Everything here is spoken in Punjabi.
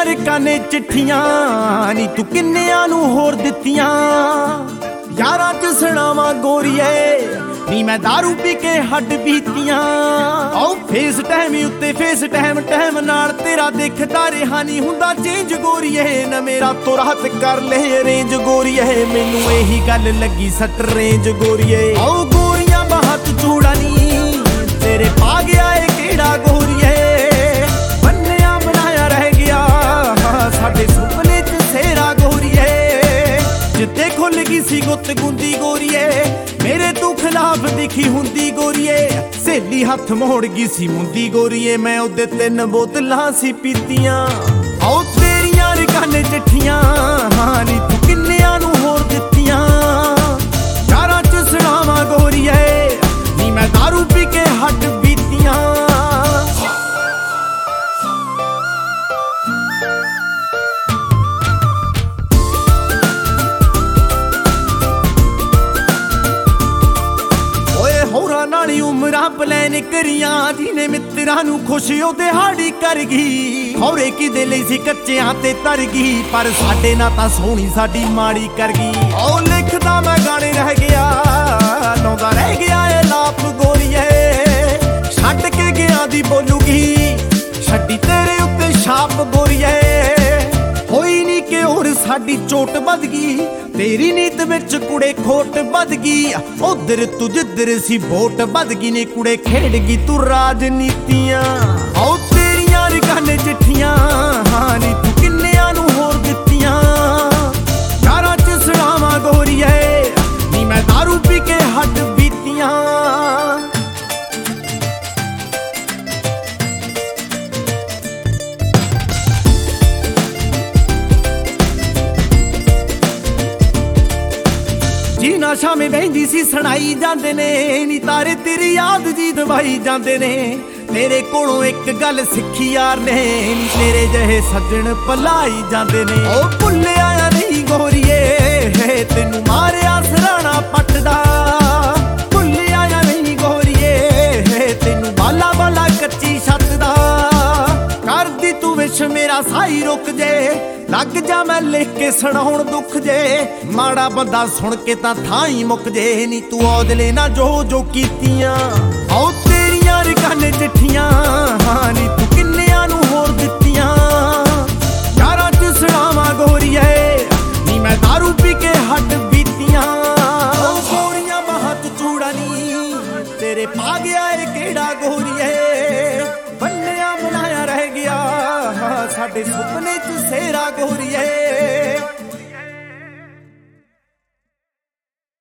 ਤੇਰੀਆਂ ਰਕਾਨੇ ਚਿੱਠੀਆਂ ਨੀ ਤੂੰ ਕਿੰਨਿਆਂ ਨੂੰ ਹੋਰ ਦਿੱਤੀਆਂ। ਯਾਰਾਂ ਚ ਸੁਣਾਵਾਂ ਗੋਰੀਏ ਨੀ ਮੈਂ ਦਾਰੂ ਪੀ ਕੇ ਹੱਡ ਬੀਤੀਆਂ। ਆਓ ਫੇਸ ਟਾਈਮ ਉੱਤੇ ਫੇਸ ਟਾਈਮ ਨਾਲ ਤੇਰਾ ਦੇਖਦਾ ਰਿਹਾ ਨਹੀਂ ਹੁੰਦਾ ਚੇਂਜ ਗੋਰੀਏ। ਨਾ ਮੇਰਾ ਤੋਂ ਰਾਤ ਕਰ ਲੈ ਅਰੇਂਜ ਗੋਰੀਏ, ਮੈਨੂੰ ਇਹੀ ਗੱਲ ਲੱਗੀ ਸੱਟ ਰੇਂਜ ਗੋਰੀਏ। ਆਓ ਗੋਰੀਆਂ ਬਾਹਤ ਚੂੜਾ ਨੀ ਤੇਰੇ ਪਾ ਗਿਆ ਏ ਕਿਹੜਾ ਗੋਰੀਏ। ਬੰਨਿਆ ਬਣਾਇਆ ਰਹਿ ਗਿਆ ਸਾਡੇ ਸੁਪਨੇ ਚ ਸੇਰਾ ਗੋਰੀਏ। ਜਿੱਤੇ ਖੁੱਲ ਗਈ ਸੀ ਗੁੱਤ ਗੁੰਦੀ ਗੋਰੀਏ, ਮੇਰੇ ਤੂੰ ਖਿਲਾਫ ਦਿਖੀ ਹੁੰਦੀ ਗੋਰੀਏ। ਸਹੇਲੀ ਹੱਥ ਮੋੜ ਗਈ ਸੀ ਮੁੰਦੀ ਗੋਰੀਏ, ਮੈਂ ਉਹਦੇ 3 ਬੋਤਲਾਂ ਸੀ ਪੀਤੀਆਂ। ਆਓ ਤੇਰੀਆਂ ਰਕਾਨੇ ਚਿੱਠੀਆਂ ਨੀ ਤੂੰ ਕਿੰਨਿਆਂ ਨੂੰ ਹੋਰ ਦਿੱਤੀਆਂ। ਯਾਰਾਂ ਚ ਸੁਣਾਵਾਂ ਗੋਰੀਏ ਨੀ ਮੈਂ ਦਾਰੂ ਪੀ ਕੇ ਹੱਡ ਬੀਤੀਆਂ। ਨਾਲੀ ਉਮਰਾਂ ਪਲੈਨ ਕਰੀਆਂ ਜਿਹਨੇ ਮਿੱਤਰਾਂ ਨੂੰ ਖੁਸ਼ ਉਹ ਦਿਹਾੜੀ ਕਰ ਗਈ। ਖੌਰੇ ਕਿਦੇ ਲਈ ਸੀ ਕੱਚਿਆਂ ਤੇ ਤਰ ਗਈ, ਪਰ ਸਾਡੇ ਨਾਲ ਤਾਂ ਸੋਹਣੀ ਸਾਡੀ ਮਾੜੀ ਕਰ ਗਈ। ਉਹ ਲਿਖਦਾ ਮੈਂ ਗਾਣੇ ਰਹਿ ਗਿਆ ਲਾਉਂਦਾ ਰਹਿ ਗਿਆ ਏ ਲਾਪ ਗੋਰੀਏ। ਛੱਡ ਕੇ ਗਿਆ ਦੀ ਬੋਲੂਗੀ ਛੱਡੀ ਤੇਰੇ ਉੱਤੇ ਛਾਪ ਗੋਰੀਏ। ਹੋਈ ਨੀ ਕਿ ਹੋਰ ਸਾਡੀ ਚੋਟ ਵੱਧ ਗਈ, ਤੇਰੀ ਨੀਤ ਵਿੱਚ ਕੁੜੇ ਖੋਟ ਵੱਧ ਗਈ। ਉਧਰ ਤੂੰ ਜਿੱਧਰ ਸੀ ਵੋਟ ਵੱਧ ਗਈ ਨੀ ਕੁੜੇ ਖੇਡ ਗਈ ਤੂੰ ਰਾਜਨੀਤੀਆਂ। ਆਓ ਤੇਰੀਆਂ ਰਕਾਨੇ ਚਿੱਠੀਆਂ ਨੀ ਤੂੰ ਕਿੰਨਿਆਂ ਨੂੰ ਹੋਰ ਦਿੱਤੀਆਂ। ਯਾਰਾਂ ਚ ਸੁਣਾਵਾਂ ਗੋਰੀਏ ਨੀ ਮੈਂ ਦਾਰੂ ਪੀ ਕੇ ਹੱਡ ਬੀਤੀਆਂ। ਜੀਨਾ ਸ਼ਾਮੇ ਬਹਿੰਦੀ ਸੀ ਸੁਣਾਈ ਜਾਂਦੇ ਨੇ ਨੀ ਤਾਰੇ ਤੇਰੀ ਯਾਦ ਜੀ ਦਵਾਈ ਜਾਂਦੇ ਨੇ। ਤੇਰੇ ਕੋਲੋਂ ਇੱਕ ਗੱਲ ਸਿੱਖੀ ਯਾਰ ਨੇ ਨੀ ਤੇਰੇ ਜਿਹੇ ਸੱਜਣ ਭਲਾਈ ਜਾਂਦੇ ਨੇ। ਉਹ ਭੁੱਲਿਆ ਨਹੀਂ ਗੋਰੀਏ ਤੈਨੂੰ ਮਾਰਿਆ ਸਰਾਣਾ ਪੱਟਦਾ। ਭੁੱਲਿਆ ਨਹੀਂ ਗੋਰੀਏ ਤੈਨੂੰ ਬਾਲਾ ਬਾਲਾ ਕੱਚੀ ਛੱਤ ਦਾ। ਕਰਦੀ ਤੂੰ ਵਿਸ਼ ਮੇਰਾ ਸਾਈ ਰੁਕ ਜੇ, ਲੱਗ ਜਾ ਮੈਂ ਲਿਖ ਕੇ ਸੁਣਾਉਣ ਦੁੱਖ ਜੇ। ਮਾੜਾ ਬੰਦਾ ਸੁਣ ਕੇ ਤਾਂ ਥਾਂ ਹੀ ਮੁੱਕ ਜੇ ਨੀ ਤੂੰ ਔਦਲੇ ਨਾ ਜੋ ਕੀਤੀਆਂ। ਆਓ ਤੇਰੀਆਂ ਰਕਾਨੇ ਚਿੱਠੀਆਂ ਨੀ ਤੂੰ ਕਿੰਨਿਆਂ ਨੂੰ ਹੋਰ ਦਿੱਤੀਆਂ। ਯਾਰਾਂ ਚ ਸੁਣਾਵਾਂ ਗੋਰੀਏ ਨੀ ਮੈਂ ਦਾਰੂ ਪੀ ਕੇ ਹੱਡ ਬੀਤੀਆਂ। ਉਹ ਗੋਰੀਆਂ ਬਾਹਤ ਚੂੜਾ ਨੀ ਤੇਰੇ ਪਾ ਗਿਆ ਏ ਕਿਹੜਾ ਗੋਰੀਏ। ਬੰਨਿਆ ਬਣਾਇਆ ਰਹਿ ਗਿਆ ਸਾਡੇ ਸੁਪਨੇ ਚ ਸੇਰਾ ਗੋਰੀਏ।